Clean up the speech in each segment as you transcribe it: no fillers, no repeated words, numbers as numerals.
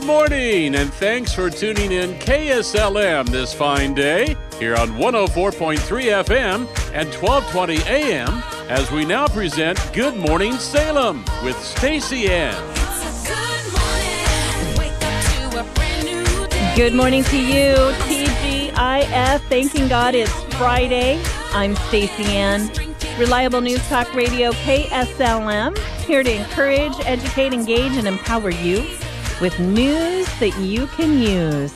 Good morning, and thanks for tuning in KSLM this fine day here on 104.3 FM and 1220 AM as we now present Good Morning Salem with Stacey Ann. Good morning to you, TGIF. Thanking God it's Friday. I'm Stacey Ann. Reliable News Talk Radio, KSLM, here to encourage, educate, engage, and empower you with news that you can use.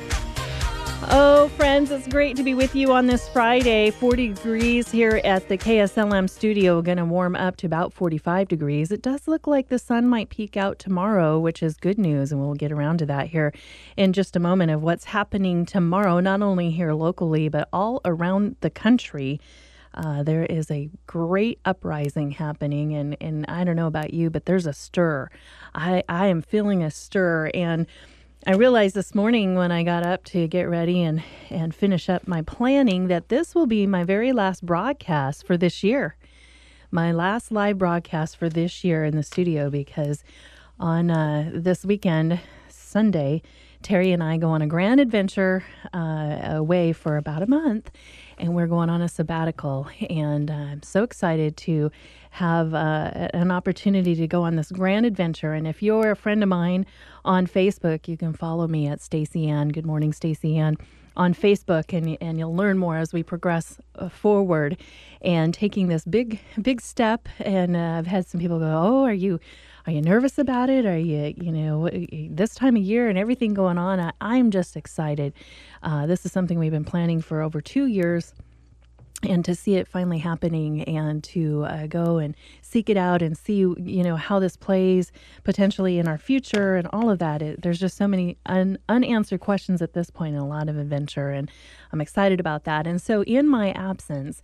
Oh, friends, it's great to be with you on this Friday. 40 degrees here at the KSLM studio. Going to warm up to about 45 degrees. It does look like the sun might peek out tomorrow, which is good news, and we'll get around to that here in just a moment of what's happening tomorrow, not only here locally, but all around the country. There is a great uprising happening, and I don't know about you, but there's a stir. I am feeling a stir, and I realized this morning when I got up to get ready and finish up my planning that this will be my very last broadcast for this year. My last live broadcast for this year in the studio, because on this weekend, Sunday, Terry and I go on a grand adventure away for about a month, and we're going on a sabbatical. And I'm so excited to have an opportunity to go on this grand adventure. And if you're a friend of mine on Facebook, you can follow me at Stacey Ann. Good morning, Stacey Ann on Facebook, and you'll learn more as we progress forward and taking this big step. And I've had some people go, "Oh, are you nervous about it? Are you this time of year and everything going on?" I'm just excited. This is something we've been planning for over 2 years. And to see it finally happening, and to go and seek it out and see, how this plays potentially in our future and all of that. There's just so many unanswered questions at this point, and a lot of adventure, and I'm excited about that. And so in my absence,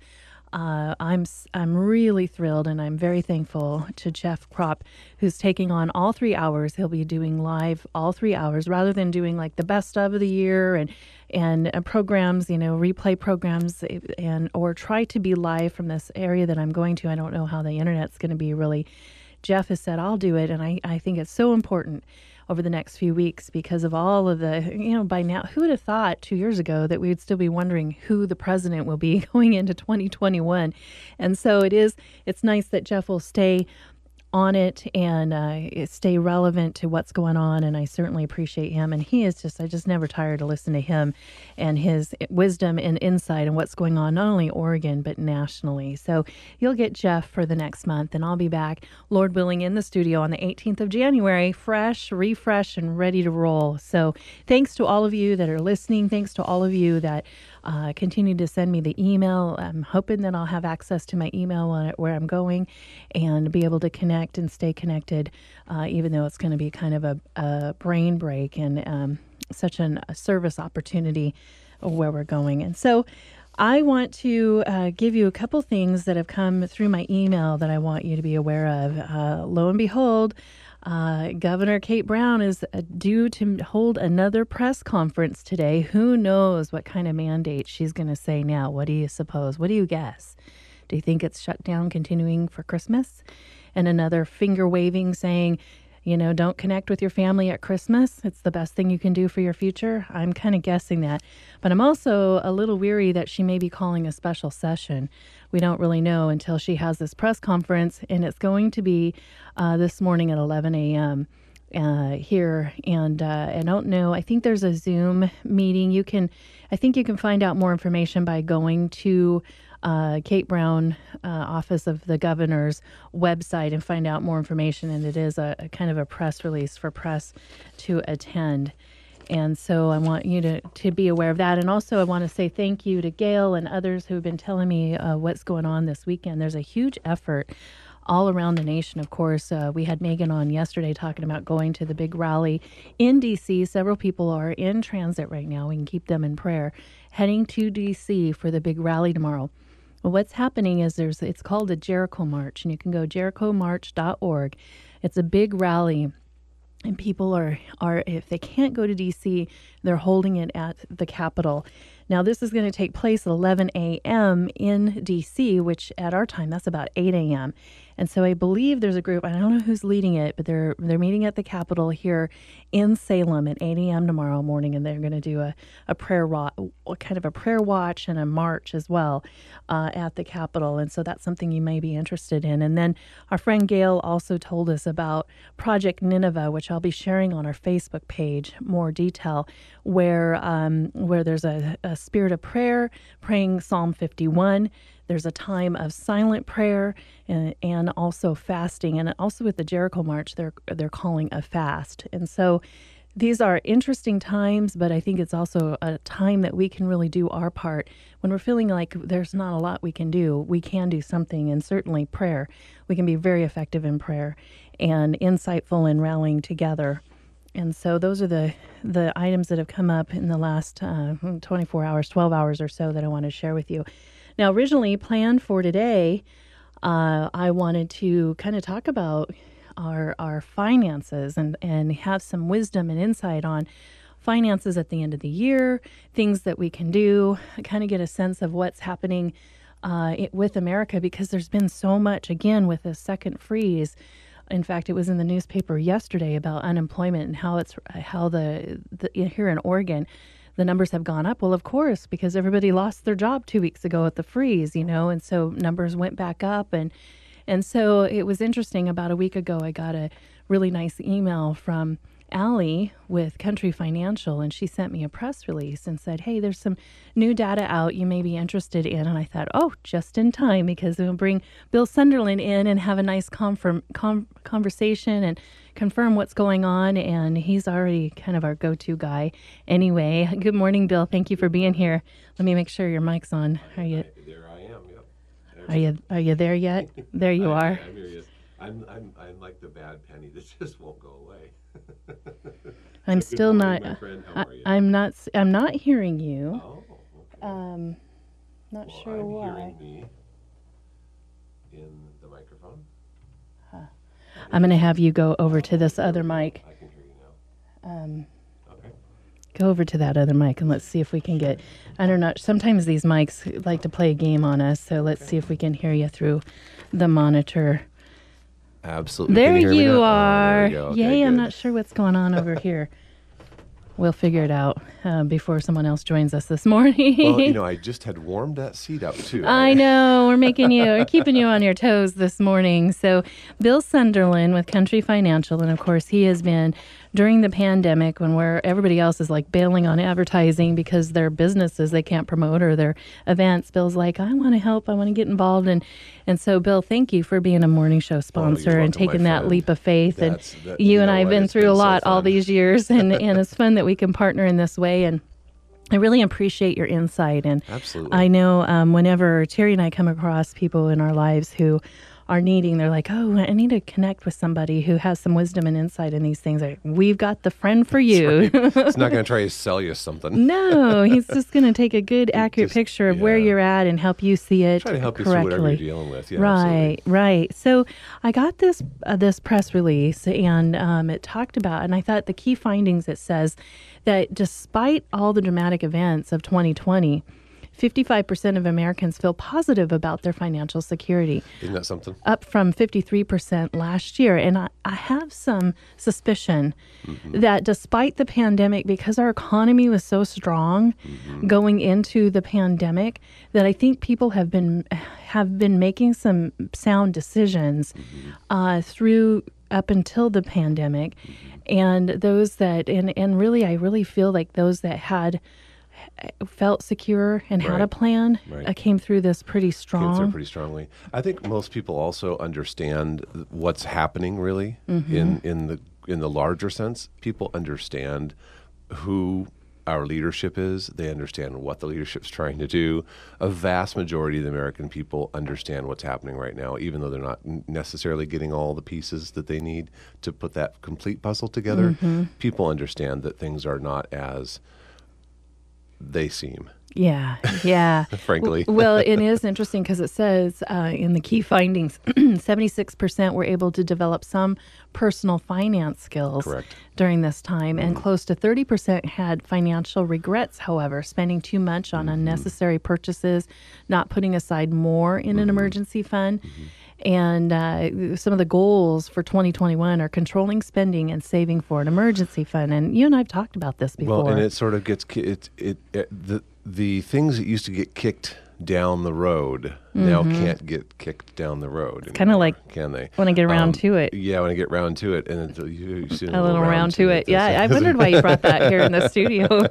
I'm really thrilled, and I'm very thankful to Jeff Kropp, who's taking on all 3 hours. He'll be doing live all 3 hours rather than doing like the best of the year and programs, replay programs, or try to be live from this area that I'm going to. I don't know how the internet's going to be really. Jeff has said, I'll do it, and I think it's so important over the next few weeks because of all of the, by now, who would have thought 2 years ago that we would still be wondering who the president will be going into 2021. And so it's nice that Jeff will stay on it and stay relevant to what's going on, and I certainly appreciate him. And he is I just never tire to listen to him and his wisdom and insight on what's going on, not only Oregon, but nationally. So you'll get Jeff for the next month, and I'll be back, Lord willing, in the studio on the 18th of January, fresh, refreshed, and ready to roll. So thanks to all of you that are listening. Thanks to all of you that continue to send me the email. I'm hoping that I'll have access to my email where I'm going and be able to connect and stay connected, even though it's going to be kind of a brain break and such a service opportunity where we're going. And so I want to give you a couple things that have come through my email that I want you to be aware of. Lo and behold, Governor Kate Brown is due to hold another press conference today. Who knows what kind of mandate she's going to say now? What do you suppose? What do you guess? Do you think it's shut down continuing for Christmas? And another finger waving saying, don't connect with your family at Christmas. It's the best thing you can do for your future. I'm kind of guessing that. But I'm also a little weary that she may be calling a special session. We don't really know until she has this press conference, and it's going to be this morning at 11 a.m. Here. And I don't know. I think there's a Zoom meeting. I think you can find out more information by going to Kate Brown, Office of the Governor's website, and find out more information. And it is a kind of a press release for press to attend. And so I want you to be aware of that. And also I want to say thank you to Gail and others who have been telling me what's going on this weekend. There's a huge effort all around the nation. Of course, we had Megan on yesterday talking about going to the big rally in D.C. Several people are in transit right now. We can keep them in prayer, heading to D.C. for the big rally tomorrow. Well, what's happening is it's called the Jericho March, and you can go jerichomarch.org. It's a big rally, and people are if they can't go to D.C., They're holding it at the Capitol. Now, this is going to take place at 11 a.m. in D.C., which at our time, that's about 8 a.m. And so I believe there's a group, I don't know who's leading it, but they're meeting at the Capitol here in Salem at 8 a.m. tomorrow morning, and they're going to do a prayer kind of a prayer watch and a march as well at the Capitol. And so that's something you may be interested in. And then our friend Gail also told us about Project Nineveh, which I'll be sharing on our Facebook page, more detail, where there's a spirit of prayer, praying Psalm 51. There's a time of silent prayer and also fasting. And also with the Jericho March, they're calling a fast. And so these are interesting times, but I think it's also a time that we can really do our part. When we're feeling like there's not a lot we can do something, and certainly prayer. We can be very effective in prayer and insightful in rallying together. And so those are the items that have come up in the last 24 hours, 12 hours or so that I want to share with you. Now, originally planned for today, I wanted to kind of talk about our finances and have some wisdom and insight on finances at the end of the year, things that we can do, kind of get a sense of what's happening with America, because there's been so much, again, with the second freeze. In fact, it was in the newspaper yesterday about unemployment and how the here in Oregon, the numbers have gone up. Well, of course, because everybody lost their job 2 weeks ago at the freeze, and so numbers went back up. And so it was interesting. About a week ago, I got a really nice email from Allie with Country Financial, and she sent me a press release and said, hey, there's some new data out you may be interested in. And I thought, oh, just in time, because we'll bring Bill Sunderland in and have a nice conversation and confirm what's going on. And he's already kind of our go-to guy anyway. Good morning, Bill. Thank you for being here. Let me make sure your mic's on. Are you? There I am. Yep. Are you there yet? There you are. I'm here, yes. I'm like the bad penny that just won't go away. I'm So still good not. morning, my friend. How are you? I'm not hearing you. Oh, okay. Not Well, sure I'm why. hearing me in the microphone. I'm going to have you go over to this other mic. I can hear you now. Okay. Go over to that other mic and let's see if we can get. I don't know. Sometimes these mics like to play a game on us, so let's see if we can hear you through the monitor. Absolutely. There Can you hear me you now? are. Oh, there we go. Okay, Yay! I'm good. not sure what's going on over here. We'll figure it out before someone else joins us this morning. Well, I just had warmed that seat up too. I know. We're keeping you on your toes this morning. So Bill Sunderland with Country Financial, and of course he has been during the pandemic where everybody else is like bailing on advertising because their businesses they can't promote or their events. Bill's like, I want to help. I want to get involved. And so, Bill, thank you for being a morning show sponsor and welcome, taking my that friend. leap of faith. That's- and that- you you and know I have what? been It's through been a so lot all fun. these years, and it's fun that we can partner in this way. And I really appreciate your insight. And Absolutely. I know whenever Terry and I come across people in our lives who are needing, they're like, oh, I need to connect with somebody who has some wisdom and insight in these things. We've got the friend for you. It's not going to try to sell you something. No, he's just going to take a good, accurate Just- picture of where yeah. you're at and help you see it Try to help you correctly. through whatever you're dealing with. Yeah, Right, absolutely. right. So I got this press release, and it talked about, and I thought the key findings, it says that despite all the dramatic events of 2020, 55% of Americans feel positive about their financial security, Isn't that something? up from 53% last year. And I have some suspicion that despite the pandemic, because our economy was so strong going into the pandemic, that I think people have been making some sound decisions through up until the pandemic. And those that, and really, I really feel like those that felt secure and had a Right. plan Right. came through this pretty Came strong. through pretty strongly. I think most people also understand what's happening really in the larger sense. People understand who our leadership is. They understand what the leadership's trying to do. A vast majority of the American people understand what's happening right now, even though they're not necessarily getting all the pieces that they need to put that complete puzzle together. People understand that things are not as they seem. Yeah, yeah. frankly. Well, it is interesting because it says in the key findings, 76% were able to develop some personal finance skills Correct. during this time, and close to 30% had financial regrets, however, spending too much on unnecessary purchases, not putting aside more in an emergency fund. And some of the goals for 2021 are controlling spending and saving for an emergency fund. And you and I have talked about this before. Well, and it sort of gets the things that used to get kicked down the road now can't get kicked down the road. It's kind of like, can they? When I get around to it. Yeah, when I get around to it, and you see A little round to it. Yeah, I wondered why you brought that here in the studio.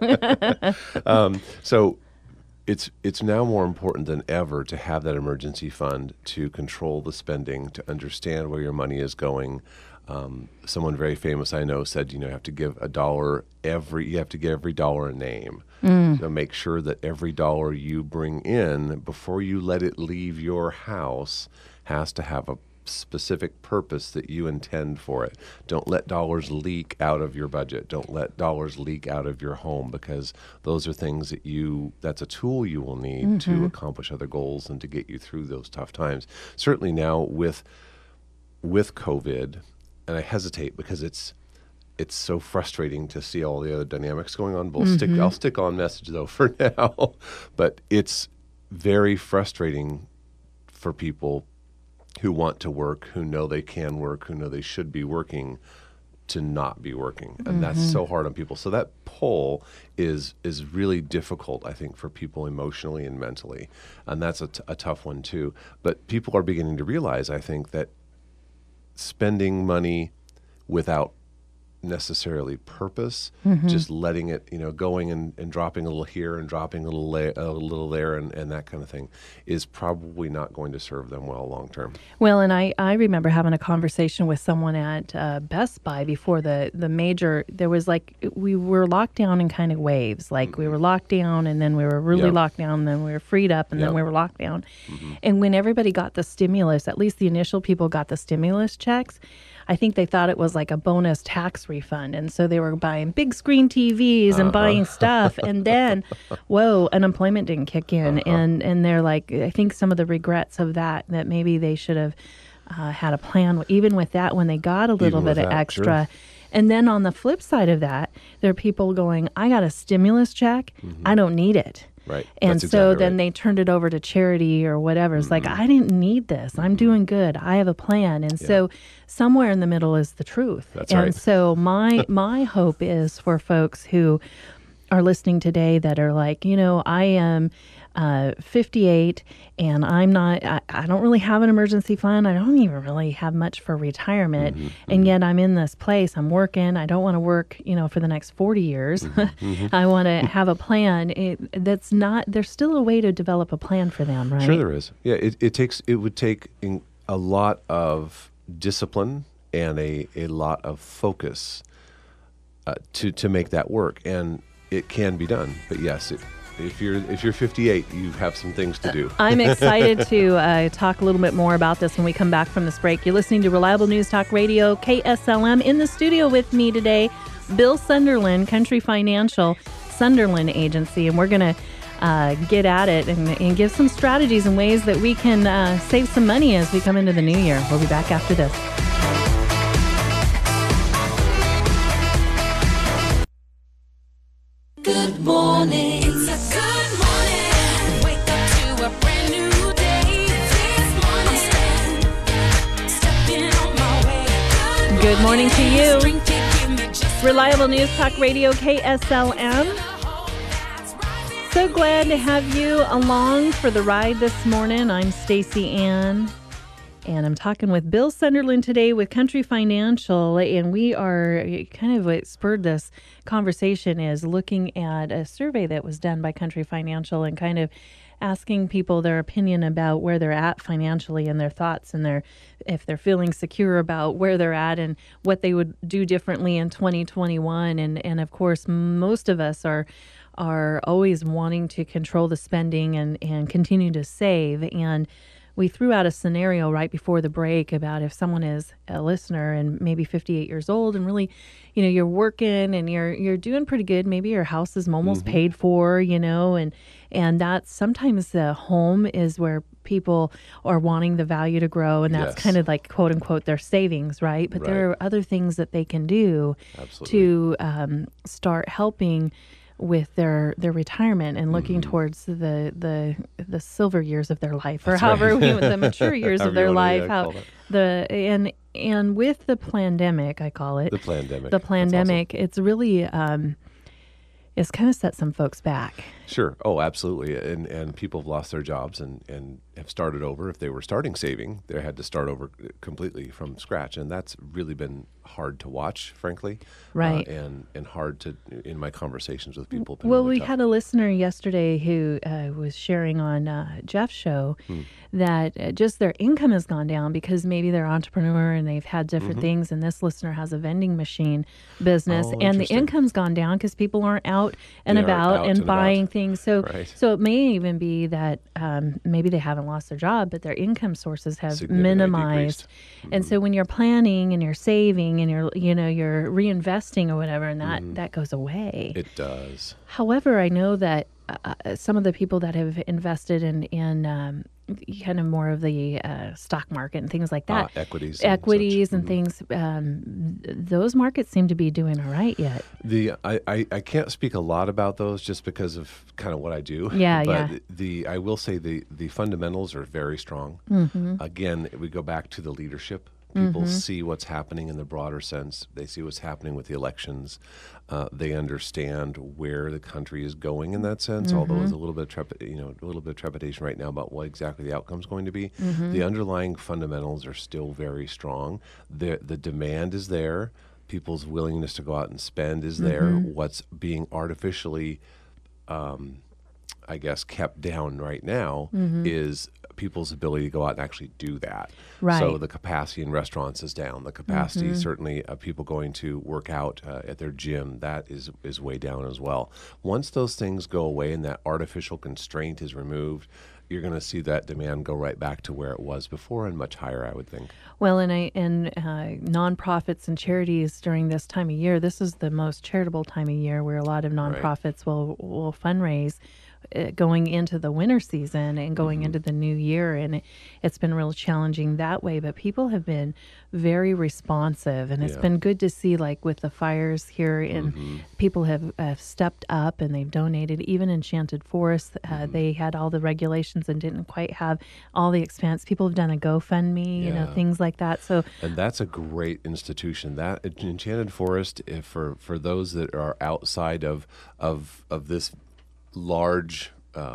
So it's now more important than ever to have that emergency fund to control the spending, to understand where your money is going. Someone very famous I know said, you have to give you have to give every dollar a name. So make sure that every dollar you bring in before you let it leave your house has to have a specific purpose that you intend for it. Don't let dollars leak out of your budget. Don't let dollars leak out of your home, because those are things that's a tool you will need to accomplish other goals and to get you through those tough times. Certainly now with COVID, and I hesitate because it's so frustrating to see all the other dynamics going on. I'll stick on message though for now, but it's very frustrating for people who want to work, who know they can work, who know they should be working, to not be working. And that's so hard on people. So that pull is really difficult, I think, for people emotionally and mentally. And that's a tough one too. But people are beginning to realize, I think, that spending money without necessarily purpose, just letting it, going and dropping a little here and dropping a little there and that kind of thing is probably not going to serve them well long term. Well, and I remember having a conversation with someone at Best Buy before the major, there was we were locked down in kind of waves. We were locked down and then we were really locked down, then we were freed up and then we were locked down. And when everybody got the stimulus, at least the initial people got the stimulus checks, I think they thought it was like a bonus tax refund. And so they were buying big screen TVs and buying stuff. And then, unemployment didn't kick in. And they're like, I think some of the regrets of that maybe they should have had a plan, even with that, when they got a little bit of extra. Sure. And then on the flip side of that, there are people going, I got a stimulus check. I don't need it. Right. And so then they turned it over to charity or whatever. It's like, I didn't need this. I'm doing good. I have a plan. And so somewhere in the middle is the truth. That's right. And so my hope is for folks who are listening today that are like, I am 58 and I don't really have an emergency fund. I don't even really have much for retirement. And yet I'm in this place. I'm working. I don't want to work, for the next 40 years. I want to have a plan. There's still a way to develop a plan for them, right? Sure there is. Yeah, it would take a lot of discipline and a lot of focus to make that work. And it can be done. But yes, if you're 58, you have some things to do. I'm excited to talk a little bit more about this when we come back from this break. You're listening to Reliable News Talk Radio, KSLM. In the studio with me today, Bill Sunderland, Country Financial Sunderland Agency, and we're going to get at it and give some strategies and ways that we can save some money as we come into the new year. We'll be back after this. Good morning. It's a good morning. Wake up to a brand new day. This morning, stepping on my way. Good morning to you. Reliable News Talk Radio, KSLM. So glad to have you along for the ride this morning. I'm Stacey Ann, and I'm talking with Bill Sunderland today with Country Financial, and we are kind of what spurred this conversation is looking at a survey that was done by Country Financial and kind of asking people their opinion about where they're at financially and their thoughts and if they're feeling secure about where they're at and what they would do differently in 2021. And of course, most of us are always wanting to control the spending and continue to save. And we threw out a scenario right before the break about if someone is a listener and maybe 58 years old and really, you're working and you're doing pretty good. Maybe your house is almost paid for, and that's sometimes the home is where people are wanting the value to grow, and that's Yes. kind of like quote unquote their savings, right? But there Right. are other things that they can do Absolutely. to start helping with their retirement and looking towards the silver years of their life, or That's however right. the mature years of However their you wanna, life. yeah, How call it. and with the pandemic, I call it The pandemic. the That's pandemic. It's really it's kind of set some folks back. awesome. Sure. Oh, absolutely. And people have lost their jobs and have started over. If they were starting saving, they had to start over completely from scratch. And that's really been hard to watch, frankly. Right. And hard to, in my conversations with people. been Well, really we tough. had a listener yesterday who was sharing on Jeff's show that just their income has gone down because maybe they're an entrepreneur and they've had different things. And this listener has a vending machine business, Oh, and the interesting. income's gone down because people aren't out and They aren't about out and and about. buying things. So, Right. so it may even be that maybe they haven't lost their job, but their income sources have Significantly minimized. decreased. And so when you're planning and you're saving and you're reinvesting or whatever, and that goes away. It does. However, I know that some of the people that have invested in kind of more of the stock market and things like that, Equities. and equities such. and things, those markets seem to be doing all right yet. I can't speak a lot about those just because of kind of what I do. Yeah, but yeah. I will say the fundamentals are very strong. Mm-hmm. Again, we go back to the leadership. People see what's happening in the broader sense. They see what's happening with the elections. They understand where the country is going in that sense. Although there's a little bit of trepidation right now about what exactly the outcome's going to be. The underlying fundamentals are still very strong. The demand is there. People's willingness to go out and spend is there. What's being artificially I guess, kept down right now is people's ability to go out and actually do that. Right. So the capacity in restaurants is down. The capacity, certainly, of people going to work out at their gym, that is way down as well. Once those things go away and that artificial constraint is removed, you're going to see that demand go right back to where it was before and much higher, I would think. Well, and nonprofits and charities during this time of year, this is the most charitable time of year where a lot of nonprofits will fundraise going into the winter season and going into the new year. And it's been real challenging that way, but people have been very responsive, and it's Yeah. been good to see, like with the fires here, and people have stepped up and they've donated. Even Enchanted Forest, they had all the regulations and didn't quite have all the expense. People have done a GoFundMe, Yeah. things like that. So And that's a great institution. That Enchanted Forest, if for those that are outside of this large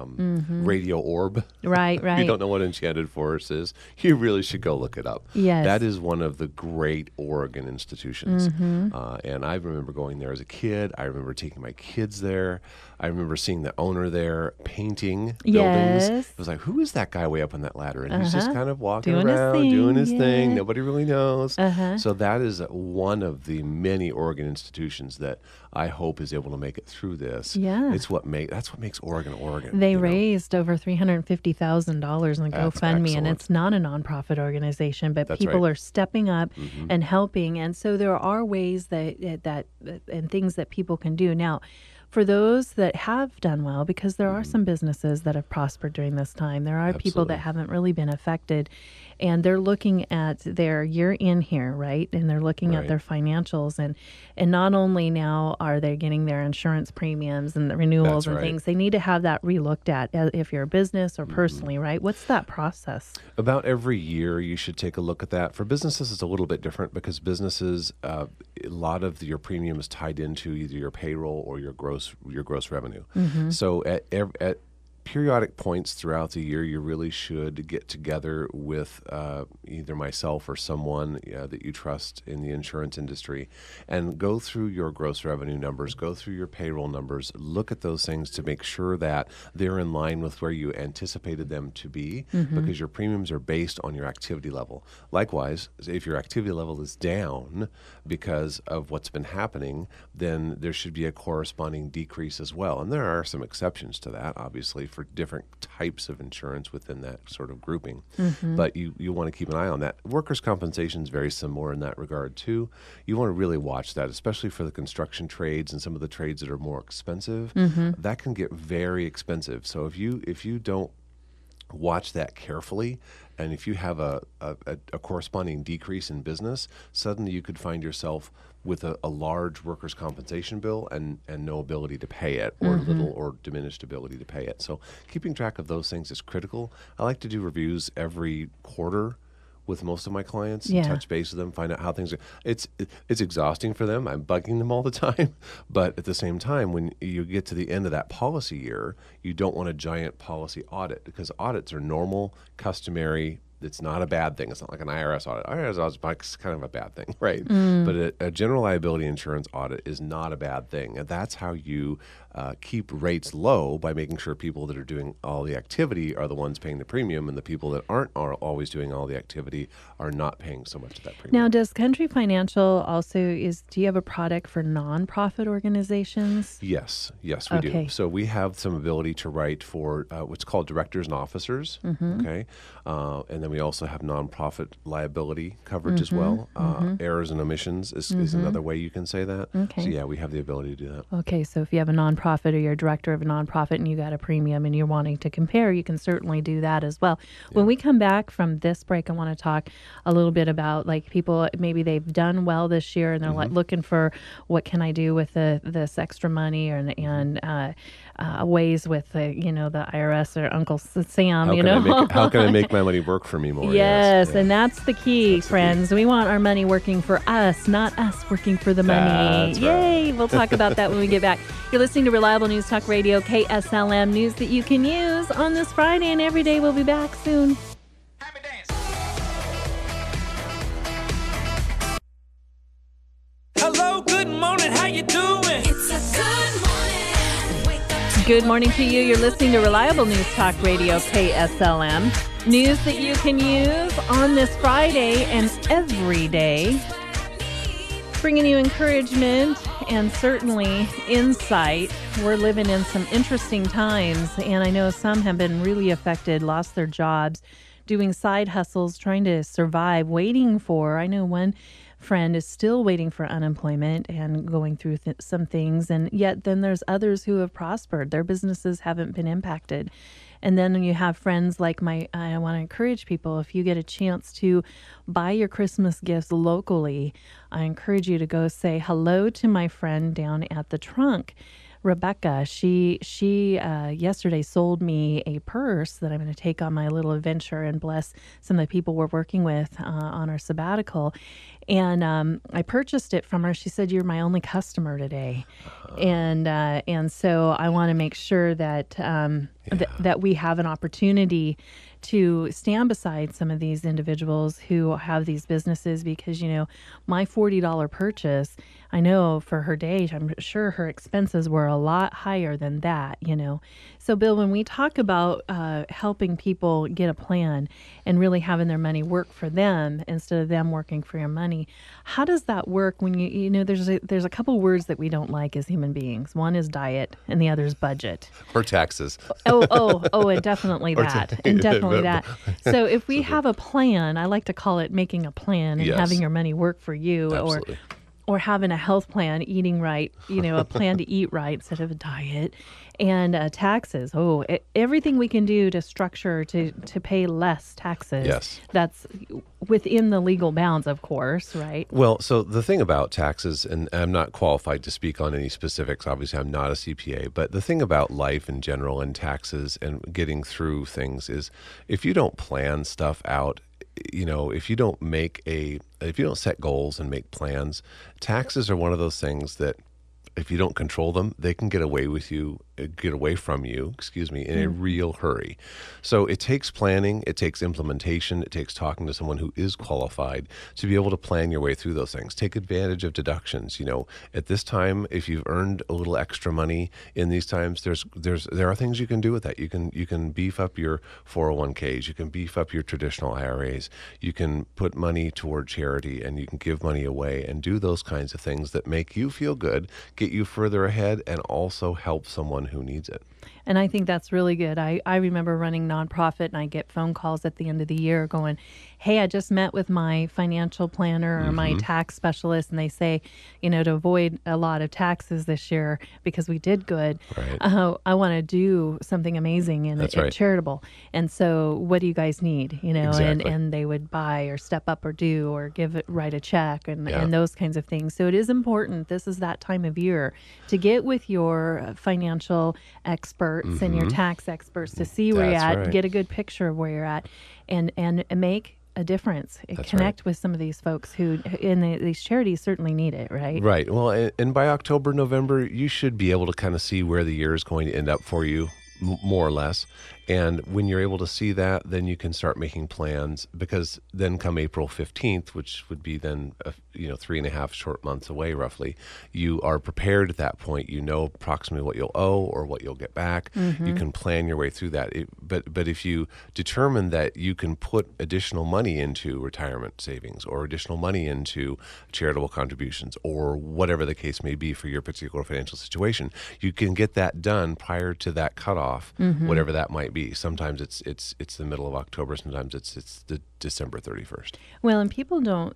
radio orb, right, if you right. don't know what Enchanted Forest is, you really should go look it up. Yes. That is one of the great Oregon institutions. And I remember going there as a kid. I remember taking my kids there. I remember seeing the owner there painting buildings. Yes. It was like, who is that guy way up on that ladder? And he's just kind of walking Doing his around, thing, doing his thing. yeah. Nobody really knows. Uh-huh. So that is one of the many Oregon institutions that I hope is able to make it through this. Yeah. That's what makes Oregon Oregon. They you know? raised over $350,000 in That's GoFundMe, and excellent. it's not a nonprofit organization, but That's people right. are stepping up and helping. And so there are ways that and things that people can do now. For those that have done well, because there are some businesses that have prospered during this time, there are people Absolutely. that haven't really been affected, and they're looking at their year in here, right? And they're looking at Right. their financials, and not only now are they getting their insurance premiums and the renewals That's and right. things, they need to have that relooked at if you're a business or personally, right? What's that process? About every year, you should take a look at that. For businesses, it's a little bit different because businesses, a lot of your premium is tied into either your payroll or your gross revenue. So at periodic points throughout the year, you really should get together with either myself or someone that you trust in the insurance industry and go through your gross revenue numbers, go through your payroll numbers, look at those things to make sure that they're in line with where you anticipated them to be because your premiums are based on your activity level. Likewise, if your activity level is down because of what's been happening, then there should be a corresponding decrease as well. And there are some exceptions to that, obviously, for different types of insurance within that sort of grouping. But you want to keep an eye on that. Workers' compensation is very similar in that regard too. You want to really watch that, especially for the construction trades and some of the trades that are more expensive. That can get very expensive. So if you don't watch that carefully, and if you have a corresponding decrease in business, suddenly you could find yourself with a large workers' compensation bill and no ability to pay it, or little or diminished ability to pay it. So keeping track of those things is critical. I like to do reviews every quarter with most of my clients, and touch base with them, find out how things are. It's exhausting for them. I'm bugging them all the time. But at the same time, when you get to the end of that policy year, you don't want a giant policy audit, because audits are normal, customary. It's not a bad thing. It's not like an IRS audit. IRS audit is kind of a bad thing, right? But a general liability insurance audit is not a bad thing. And that's how you keep rates low, by making sure people that are doing all the activity are the ones paying the premium, and the people that aren't are always doing all the activity are not paying so much of that premium. Now, does Country Financial also do you have a product for nonprofit organizations? Yes, we do. So we have some ability to write for what's called directors and officers, okay? And then we also have nonprofit liability coverage as well. Errors and omissions is another way you can say that. Okay. So yeah, we have the ability to do that. Okay, so if you have a nonprofit, or you're a director of a nonprofit and you got a premium and you're wanting to compare, you can certainly do that as well. When we come back from this break, I want to talk a little bit about, like, people, maybe they've done well this year and they're like looking for, what can I do with this extra money, and ways with the IRS or Uncle Sam, How can I make my money work for me more? Yes, and that's the key, friends. We want our money working for us, not us working for the money. That's Yay! We'll talk about that when we get back. You're listening to Reliable News Talk Radio, KSLM, news that you can use on this Friday and every day. We'll be back soon. Hello, good morning, how you doing? It's a good morning. Wake up to Good morning to you. You're listening to Reliable News Talk Radio, KSLM. News that you can use on this Friday and every day. Bringing you encouragement and certainly insight. We're living in some interesting times, and I know some have been really affected, lost their jobs, doing side hustles, trying to survive, I know one friend is still waiting for unemployment and going through some things, and yet then there's others who have prospered. Their businesses haven't been impacted. And then you have friends like I want to encourage people, if you get a chance to buy your Christmas gifts locally, I encourage you to go say hello to my friend down at the Trunk, Rebecca. She yesterday sold me a purse that I'm going to take on my little adventure and bless some of the people we're working with on our sabbatical. And I purchased it from her. She said, "You're my only customer today," and so I want to make sure that that we have an opportunity to stand beside some of these individuals who have these businesses, because my $40 purchase, I know for her day, I'm sure her expenses were a lot higher than that. So Bill, when we talk about helping people get a plan and really having their money work for them instead of them working for your money, how does that work when there's a couple words that we don't like as human beings. One is diet and the other is budget. Or taxes. And definitely that. And definitely that. So if we have a plan, I like to call it making a plan and having your money work for you. Absolutely. Or having a health plan, eating right, a plan to eat right instead of a diet, and taxes. Everything we can do to structure to pay less taxes. Yes. That's within the legal bounds, of course, right? Well, so the thing about taxes, and I'm not qualified to speak on any specifics, obviously I'm not a CPA, but the thing about life in general and taxes and getting through things is, if you don't plan stuff out, if you don't set goals and make plans, taxes are one of those things that, if you don't control them, they can get away from you, in a real hurry. So it takes planning, it takes implementation, it takes talking to someone who is qualified to be able to plan your way through those things. Take advantage of deductions. At this time, if you've earned a little extra money in these times, there are things you can do with that. You can beef up your 401ks, you can beef up your traditional IRAs, you can put money toward charity, and you can give money away and do those kinds of things that make you feel good, get you further ahead, and also help someone who needs it. And I think that's really good. I remember running nonprofit, and I get phone calls at the end of the year going, hey, I just met with my financial planner or my tax specialist, and they say, to avoid a lot of taxes this year because we did good, Right. I want to do something amazing and, That's right. charitable. And so what do you guys need? Exactly. And they would buy or step up or do or write a check and Yeah. those kinds of things. So it is important. This is that time of year to get with your financial experts and your tax experts to see where you're Mm-hmm. That's at, right. get a good picture of where you're at, and make a difference. That's Connect with some of these folks who, these charities certainly need it, right? Right. Well, and by October, November, you should be able to kind of see where the year is going to end up for you, more or less. And when you're able to see that, then you can start making plans, because then come April 15th, which would be then, 3.5 short months away, roughly, you are prepared at that point. You know approximately what you'll owe or what you'll get back. You can plan your way through that. But if you determine that you can put additional money into retirement savings or additional money into charitable contributions or whatever the case may be for your particular financial situation, you can get that done prior to that cutoff, whatever that might be. Sometimes it's the middle of October. Sometimes it's the December 31st. Well, and people don't,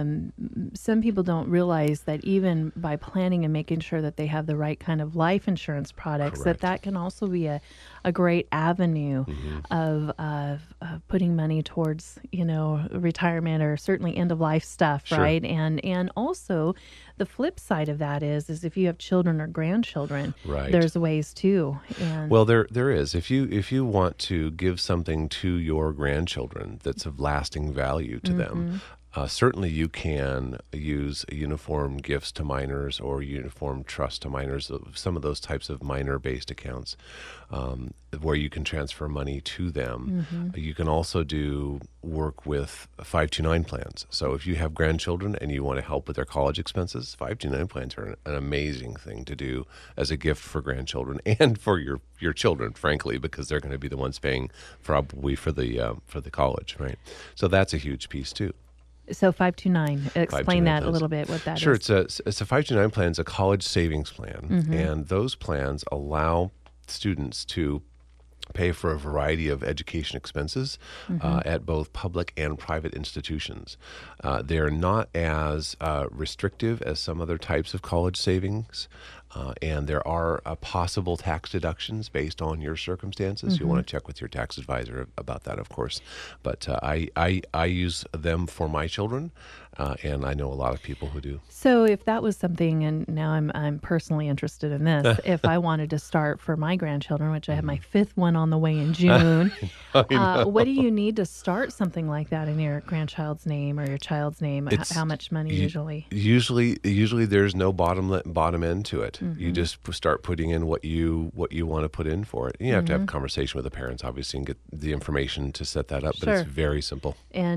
some people don't realize that even by planning and making sure that they have the right kind of life insurance products, Correct. that can also be a great avenue of putting money towards, retirement or certainly end of life stuff, Sure. right? And also the flip side of that is if you have children or grandchildren, Right. there's ways too. And Well, there is. If you want to give something to your grandchildren that's of lasting value to them, certainly you can use uniform gifts to minors or uniform trust to minors. Some of those types of minor-based accounts where you can transfer money to them. You can also do work with 529 plans. So if you have grandchildren and you want to help with their college expenses, 529 plans are an amazing thing to do as a gift for grandchildren and for your children, frankly, because they're going to be the ones paying probably for the college, right? So that's a huge piece too. so 529, explain 529 that a plans. little bit, what that Sure, is. it's a 529 plan. It's a college savings plan, and those plans allow students to pay for a variety of education expenses at both public and private institutions. They're not as restrictive as some other types of college savings, and there are possible tax deductions based on your circumstances. You'll want to check with your tax advisor about that, of course. But I use them for my children, and I know a lot of people who do. So if that was something, and now I'm personally interested in this, if I wanted to start for my grandchildren, which I have my fifth one on the way in June, what do you need to start something like that in your grandchild's name or your child's name? How much money usually? Usually there's no bottom end to it. You just start putting in what you want to put in for it. You have to have a conversation with the parents, obviously, and get the information to set that up. But Sure. it's very simple.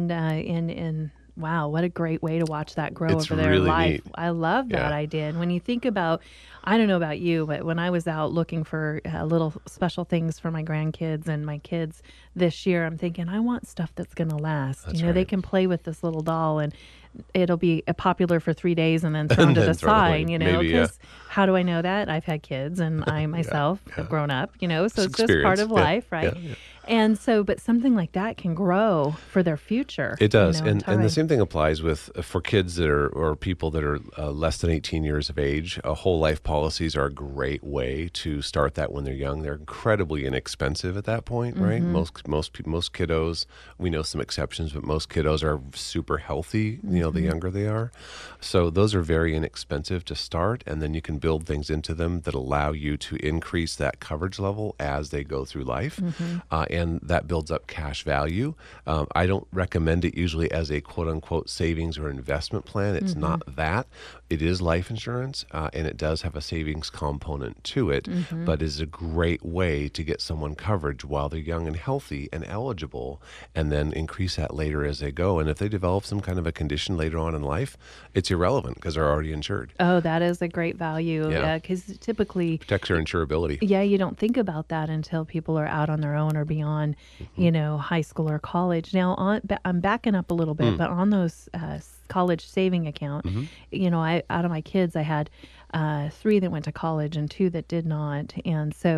And wow, what a great way to watch that grow It's over their really life. neat. I love that Yeah. idea. And when you think about, I don't know about you, but when I was out looking for little special things for my grandkids and my kids this year, I'm thinking, I want stuff that's going to last. That's They right. can play with this little doll and it'll be popular for 3 days and then thrown to then the thrown away. side, Maybe, yeah. because how do I know that? I've had kids and I myself have grown up, so it's just part experience. of Yeah, life, right? yeah. And so, but something like that can grow for their future. It does, in and time. the same thing applies with for kids that are or people that are less than 18 years of age. Whole life policies are a great way to start that when they're young. They're incredibly inexpensive at that point, right? Most kiddos, we know some exceptions, but most kiddos are super healthy. The younger they are, so those are very inexpensive to start, and then you can build things into them that allow you to increase that coverage level as they go through life. And that builds up cash value. I don't recommend it usually as a quote-unquote savings or investment plan. It's not that. It is life insurance, and it does have a savings component to it, but is a great way to get someone coverage while they're young and healthy and eligible, and then increase that later as they go. And if they develop some kind of a condition later on in life, it's irrelevant because they're already insured. Oh, that is a great value. Yeah. Because typically, Protects your insurability. yeah, you don't think about that until people are out on their own or beyond, high school or college. Now, I'm backing up a little bit, but on those college saving account, I out of my kids, I had 3 that went to college and 2 that did not. And so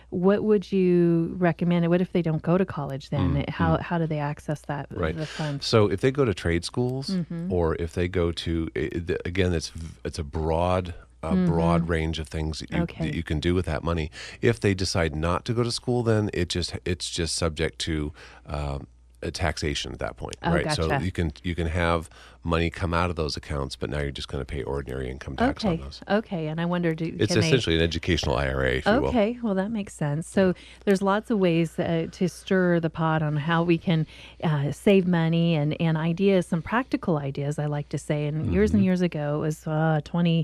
what would you recommend? What if they don't go to college then? How do they access that, Right. the funds? So if they go to trade schools, or if they go to, again, it's a broad range of things that you can do with that money. If they decide not to go to school, then it's just subject to a taxation at that point, right? So gotcha. you can have money come out of those accounts, but now you're just going to pay ordinary income tax on those. Okay. And I wondered, It's essentially an educational IRA, if you will. Okay, well, that makes sense. So there's lots of ways to stir the pot on how we can save money and ideas, some practical ideas, I like to say. And years and years ago, it was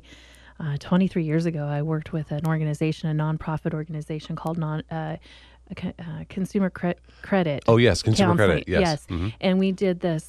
23 years ago, I worked with an organization, a nonprofit organization called Consumer Credit. Oh, yes, Consumer Counseling. Credit, yes. And we did this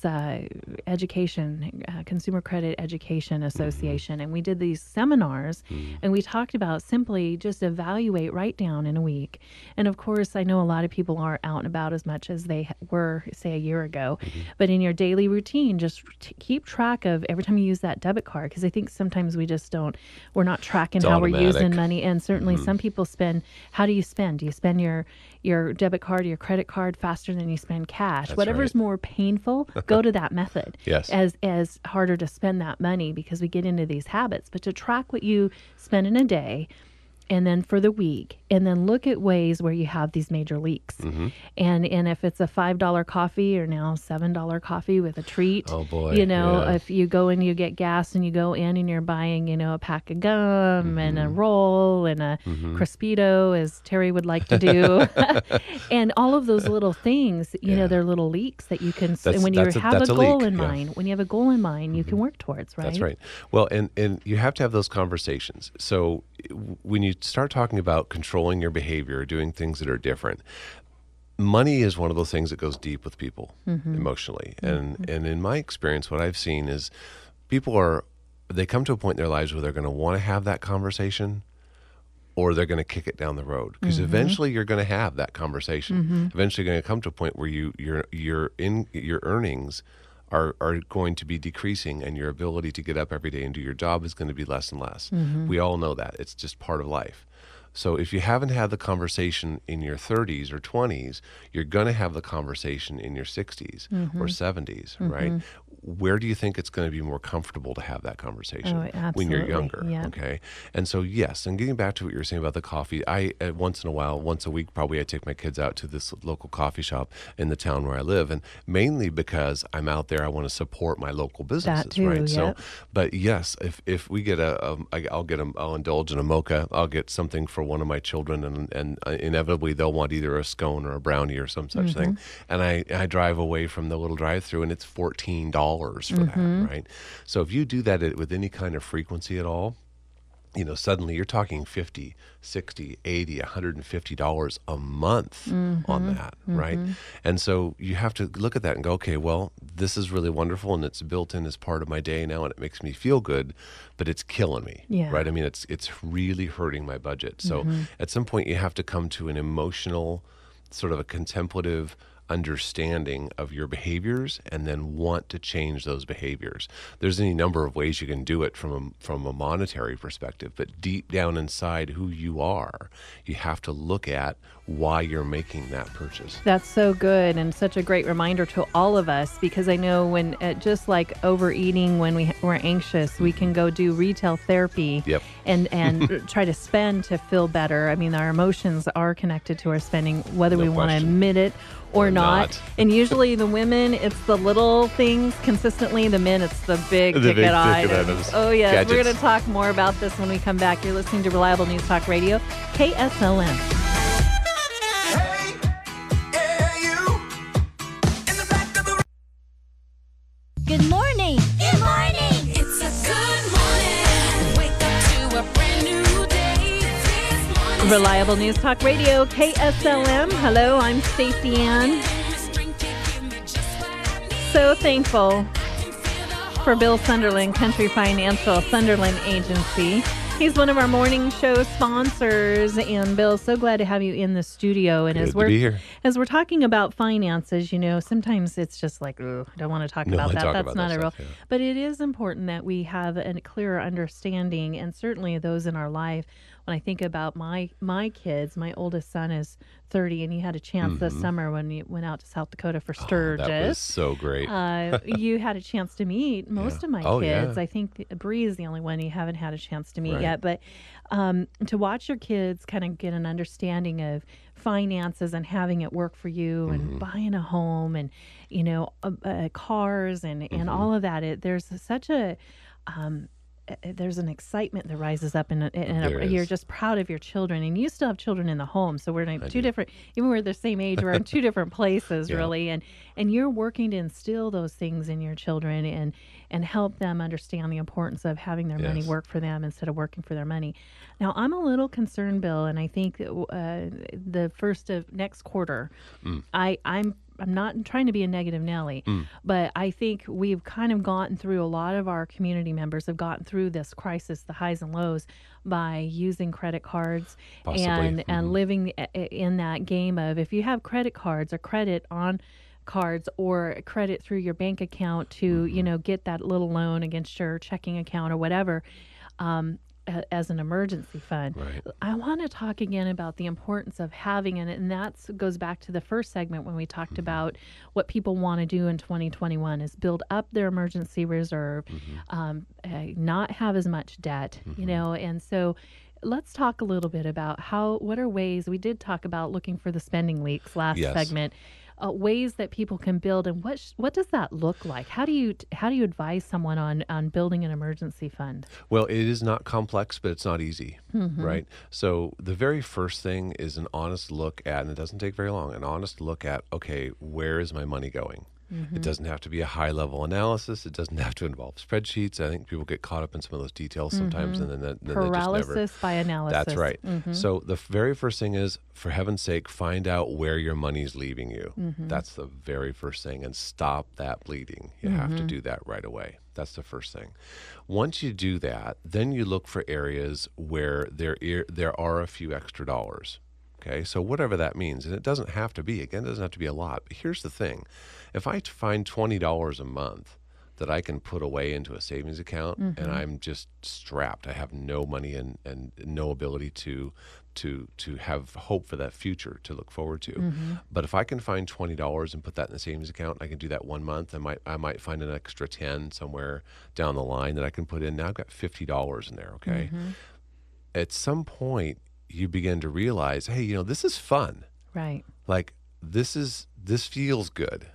Consumer Credit Education Association, and we did these seminars, and we talked about simply just evaluate, write down in a week. And of course, I know a lot of people aren't out and about as much as they were, say, a year ago, but in your daily routine, just keep track of every time you use that debit card, because I think sometimes we're not tracking It's how automatic. we're using money. And certainly some people spend, how do you spend? Do you spend your debit card, your credit card faster than you spend cash? That's Whatever's right. more painful, go to that method. Yes. As harder to spend that money because we get into these habits. But to track what you spend in a day, and then for the week, and then look at ways where you have these major leaks. And if it's a $5 coffee or now $7 coffee with a treat, Oh, boy, yeah. yeah. If you go and you get gas and you go in and you're buying, a pack of gum and a roll and a Crispito, as Terry would like to do, and all of those little things, they're little leaks that you can, and when you have that's a a goal leak, in yeah. mind, when you have a goal in mind, you can work towards, right? That's right. Well, and you have to have those conversations. So when you start talking about controlling your behavior, doing things that are different, money is one of those things that goes deep with people emotionally. And in my experience, what I've seen is they come to a point in their lives where they're going to want to have that conversation, or they're going to kick it down the road, because eventually you're going to have that conversation. Eventually, you're going to come to a point where your earnings are going to be decreasing, and your ability to get up every day and do your job is going to be less and less. We all know that. It's just part of life. So if you haven't had the conversation in your 30s or 20s, you're going to have the conversation in your 60s or 70s, right? Where do you think it's going to be more comfortable to have that conversation? When you're absolutely, younger, yeah. okay? And so, yes, and getting back to what you were saying about the coffee, once in a while, once a week probably, I take my kids out to this local coffee shop in the town where I live, and mainly because I'm out there, I want to support my local businesses, too, right? yep. So, but yes, if we get I'll indulge in a mocha, I'll get something for one of my children, and inevitably they'll want either a scone or a brownie or some such thing, and I drive away from the little drive-through, and it's $14 for that, right? So if you do that with any kind of frequency at all, suddenly you're talking $50, $60, $80, $150 a month on that, right? And so you have to look at that and go, okay, well, this is really wonderful, and it's built in as part of my day now, and it makes me feel good, but it's killing me, Yeah. right? I mean, it's really hurting my budget. So at some point you have to come to an emotional, sort of a contemplative understanding of your behaviors, and then want to change those behaviors. There's any number of ways you can do it from a monetary perspective, but deep down inside who you are, you have to look at why you're making that purchase. That's so good, and such a great reminder to all of us, because I know when, just like overeating, when we're anxious, we can go do retail therapy. Yep. And try to spend to feel better. I mean, our emotions are connected to our spending, whether No we want to question. admit it or not. not. And usually the women, it's the little things consistently. The men, it's the big ticket big ticket items. items. Oh, yes. We're Gadgets. going to talk more about this when we come back. You're listening to Reliable News Talk Radio, KSLM. Hey, yeah, you. In the back of the Good morning. Good morning. It's a good morning. Wake up to a brand new day. This morning. Reliable News Talk Radio, KSLM. Hello, I'm Stacey Ann. So thankful for Bill Sunderland, Country Financial Sunderland Agency. He's one of our morning show sponsors. And Bill, so glad to have you in the studio. And Good to be here. as we're talking about finances, sometimes it's just like, I don't want to talk No, about I that. talk That's about not that a real. stuff, yeah. But it is important that we have a clearer understanding, and certainly those in our life, when I think about my kids, my oldest son is 30, and he had a chance this summer when we went out to South Dakota for Sturgis. That was so great. You had a chance to meet most of my Oh, kids. yeah. I think Bree is the only one you haven't had a chance to meet Right. yet. But to watch your kids kind of get an understanding of finances and having it work for you and buying a home and, cars and all of that, there's such a... there's an excitement that rises up, There you're is. just proud of your children, and you still have children in the home. So we're in two different, even we're the same age, we're in two different places, Yeah. really, and you're working to instill those things in your children and help them understand the importance of having their money Yes. work for them instead of working for their money. Now, I'm a little concerned, Bill, and I think that, the first of next quarter, I'm not trying to be a negative Nelly, but I think we've kind of gotten through, a lot of our community members have gotten through this crisis, the highs and lows, by using credit cards Possibly. and living in that game of, if you have credit cards or credit on cards or credit through your bank account to, get that little loan against your checking account or whatever, as an emergency fund. Right. I want to talk again about the importance of having it, and that goes back to the first segment when we talked about what people want to do in 2021 is build up their emergency reserve, not have as much debt, and so let's talk a little bit about what are ways. We did talk about looking for the spending leaks last Yes. segment. Ways that people can build, and what does that look like? How do you advise someone on building an emergency fund? Well, it is not complex, but it's not easy, right? So the very first thing is an honest look at, and it doesn't take very long, an honest look at, okay, where is my money going? It doesn't have to be a high-level analysis. It doesn't have to involve spreadsheets. I think people get caught up in some of those details sometimes, and then they just never... Paralysis by analysis. That's right. So the very first thing is, for heaven's sake, find out where your money's leaving you. That's the very first thing, and stop that bleeding. You have to do that right away. That's the first thing. Once you do that, then you look for areas where there are a few extra dollars. Okay, so whatever that means, and it doesn't have to be, again, it doesn't have to be a lot. But here's the thing. If I find $20 a month that I can put away into a savings account, and I'm just strapped, I have no money and no ability to have hope for that future to look forward to. But if I can find $20 and put that in the savings account, I can do that 1 month. I might find an extra 10 somewhere down the line that I can put in. Now I've got $50 in there, okay? At some point, you begin to realize, hey, this is fun. Right. Like this feels good,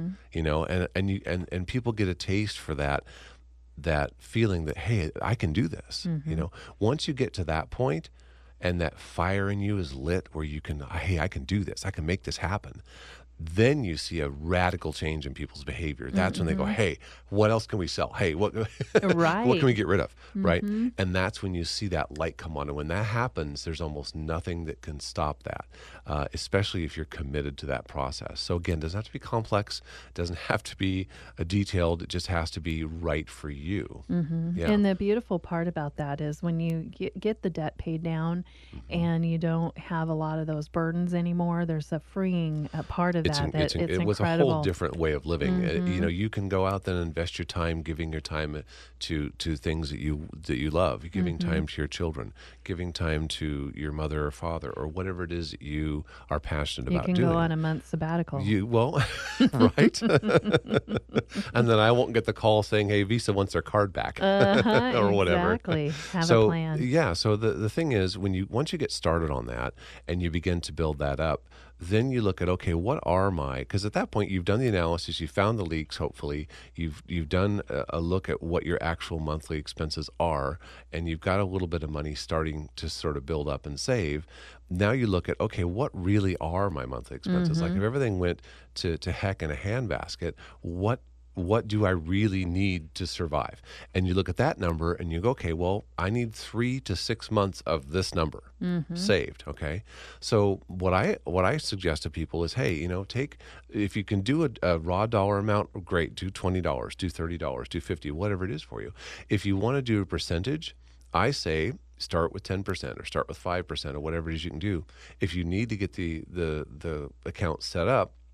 and people get a taste for that feeling that, hey, I can do this. Once you get to that point, and that fire in you is lit, where you can, hey, I can do this. I can make this happen. Then you see a radical change in people's behavior. That's when they go, hey, what else can we sell? Hey, what Right. what can we get rid of? Right? And that's when you see that light come on. And when that happens, there's almost nothing that can stop that, especially if you're committed to that process. So again, it doesn't have to be complex. It doesn't have to be detailed. It just has to be right for you. Yeah. And the beautiful part about that is when you get the debt paid down and you don't have a lot of those burdens anymore, there's a freeing part of It's it's it was incredible. a whole different way of living. You can go out there and invest your time, giving your time to things that you love, giving time to your children, giving time to your mother or father, or whatever it is that you are passionate You about can doing. go on a month sabbatical. Right? And then I won't get the call saying, "Hey, Visa wants their card back," or whatever. Exactly. Have So a plan. yeah, so the thing is, once you get started on that and you begin to build that up, then you look at, okay, what are because at that point you've done the analysis, you found the leaks, hopefully you've done a look at what your actual monthly expenses are, and you've got a little bit of money starting to sort of build up and save. Now you look at, okay, what really are my monthly expenses? Like if everything went to heck in a handbasket, what do I really need to survive? And you look at that number and you go, okay, well, I need 3 to 6 months of this number saved. Okay. So what I suggest to people is, hey, if you can do a raw dollar amount, great, do $20, do $30, do $50, whatever it is for you. If you want to do a percentage, I say start with 10% or start with 5% or whatever it is you can do. If you need to get the account set up,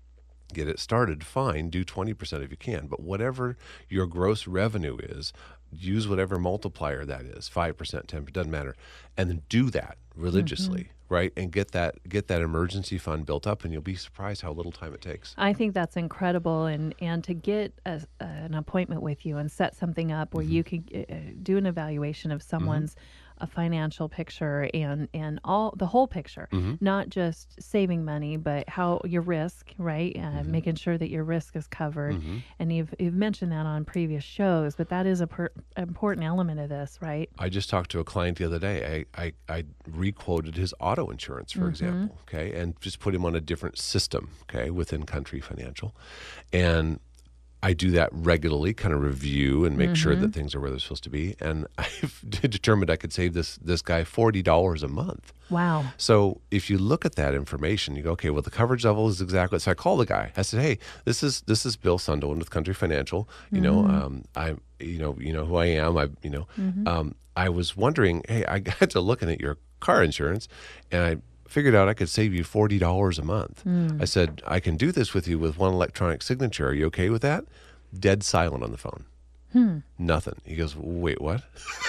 get it started, fine, do 20% if you can. But whatever your gross revenue is, use whatever multiplier that is, 5%, 10%, doesn't matter. And then do that religiously, right? And get that emergency fund built up, and you'll be surprised how little time it takes. I think that's incredible, and to get an appointment with you and set something up where you can do an evaluation of someone's a financial picture and all the whole picture, not just saving money, but how your risk, right? Making sure that your risk is covered. And you've mentioned that on previous shows, but that is a important element of this, right? I just talked to a client the other day. I requoted his auto insurance, for example, okay, and just put him on a different system, okay, within Country Financial. And I do that regularly, kind of review and make sure that things are where they're supposed to be. And I've determined I could save this guy $40 a month. Wow. So if you look at that information, you go, okay, well, the coverage level is exactly. So I call the guy. I said, hey, this is Bill Sunderland with Country Financial. You know, I'm you know who I am. I was wondering, hey, I got to looking at your car insurance, and I figured out I could save you $40 a month. I said, I can do this with you with one electronic signature. Are you okay with that? Dead silent on the phone. Nothing. He goes, wait, what?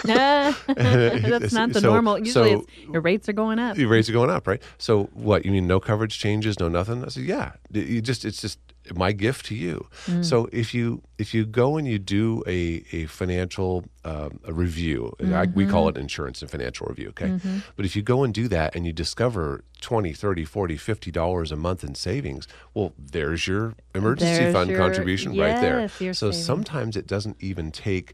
That's not the normal. Usually it's, your rates are going up. Your rates are going up, right? So what, you mean no coverage changes, no nothing? I said, yeah. It's just my gift to you. So if you go and you do a financial a review, we call it insurance and financial review, okay? But if you go and do that and you discover $20, $30, $40, $50 a month in savings, well, there's your emergency fund contribution right there. So sometimes it doesn't even take,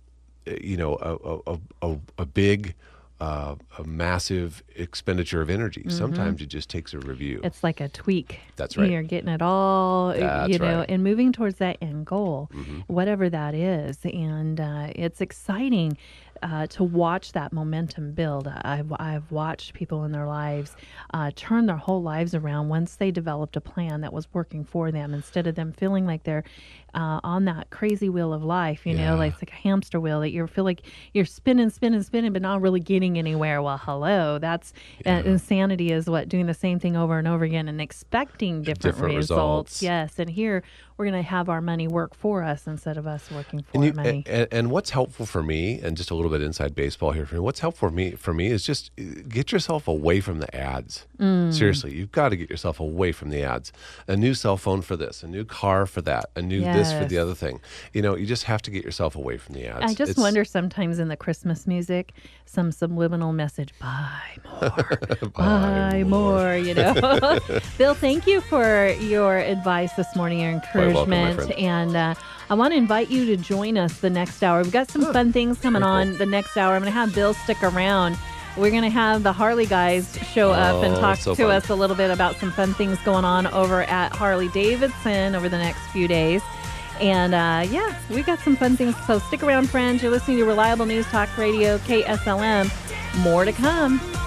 you know, a big a massive expenditure of energy. Sometimes it just takes a review. It's like a tweak. That's right. You're getting it all, That's you know, right. and moving towards that end goal, whatever that is. And it's exciting to watch that momentum build. I've watched people in their lives turn their whole lives around once they developed a plan that was working for them, instead of them feeling like they're on that crazy wheel of life, you know, like it's like a hamster wheel that you feel like you're spinning, but not really getting anywhere. Well, hello, that's insanity is what doing the same thing over and over again and expecting different results. Yes, and here we're going to have our money work for us instead of us working for our money. And what's helpful for me, and just a little bit inside baseball here for me, what's helpful for me is just get yourself away from the ads. Seriously, you've got to get yourself away from the ads. A new cell phone for this, a new car for that, a new this for the other thing. You know, you just have to get yourself away from the ads. I just wonder sometimes in the Christmas music, some subliminal message, buy more, buy more, you know. Bill, thank you for your advice this morning, your encouragement. Welcome, and I want to invite you to join us the next hour. We've got some fun things coming on the next hour. I'm going to have Bill stick around. We're going to have the Harley guys show up and talk to us a little bit about some fun things going on over at Harley Davidson over the next few days. And yeah, we got some fun things. So stick around, friends. You're listening to Reliable News Talk Radio, KSLM. More to come.